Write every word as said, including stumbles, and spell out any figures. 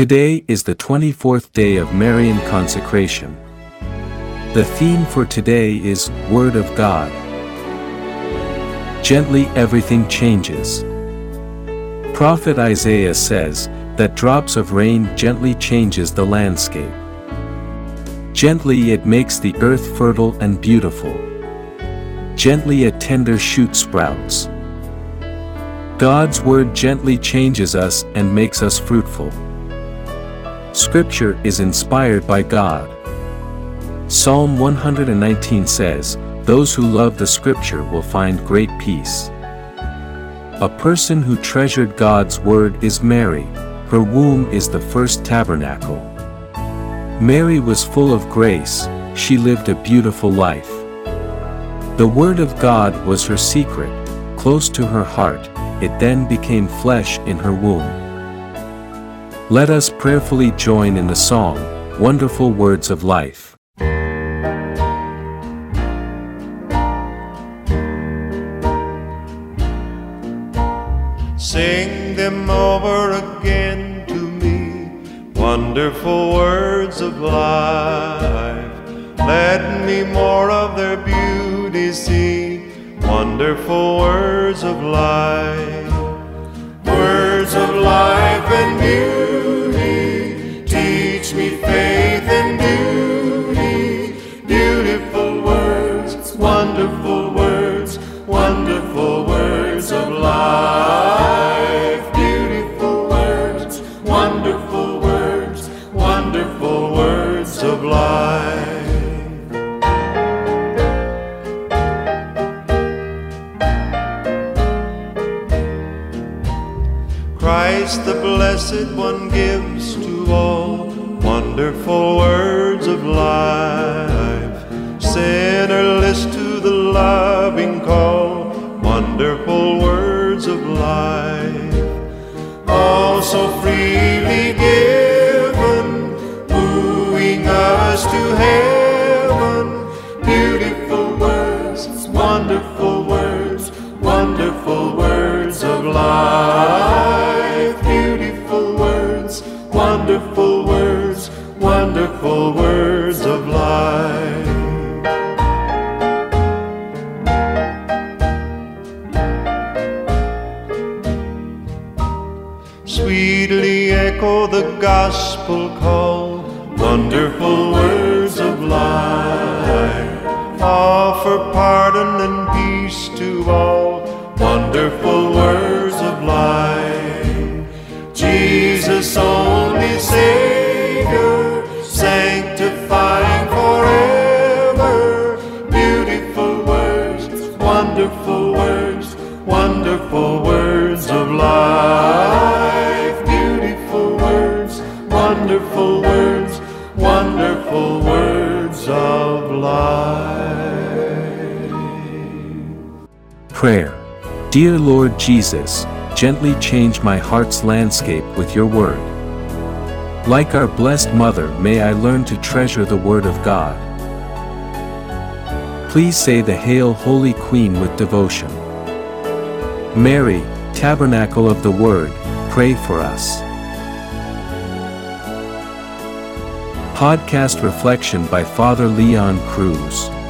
Today is the twenty-fourth day of Marian consecration. The theme for today is Word of God. Gently everything changes. Prophet Isaiah says that drops of rain gently changes the landscape. Gently it makes the earth fertile and beautiful. Gently a tender shoot sprouts. God's word gently changes us and makes us fruitful. Scripture is inspired by God. Psalm one hundred nineteen says, "Those who love the Scripture will find great peace." A person who treasured God's word is Mary. Her womb is the first tabernacle. Mary was full of grace, she lived a beautiful life. The word of God was her secret, close to her heart, it then became flesh in her womb. Let us prayerfully join in the song, Wonderful Words of Life. Sing them over again to me, wonderful words of life. Let me more of their beauty see, wonderful words of life. Words of life and beauty, teach me faith and duty. Beautiful words, wonderful words, wonderful words of life. Beautiful words, wonderful words, wonderful words of life. Christ the Blessed One gives to all wonderful words of life. Sinner, list to the loving call, wonderful words of life. All so freely given, wooing us to heaven. Beautiful words, wonderful words, wonderful words of life. Beautiful words, wonderful words, wonderful words of life. Sweetly echo the gospel call, wonderful words of life. Offer pardon and peace to all, wonderful words of life. Jesus only Savior, sanctifying forever. Beautiful words, wonderful words, wonderful words of life. Beautiful words, wonderful words, wonderful words of life. Prayer. Dear Lord Jesus, gently change my heart's landscape with your word. Like our blessed mother, may I learn to treasure the word of God. Please say the Hail Holy Queen with devotion. Mary, Tabernacle of the Word, pray for us. Podcast reflection by Father Leon Cruz.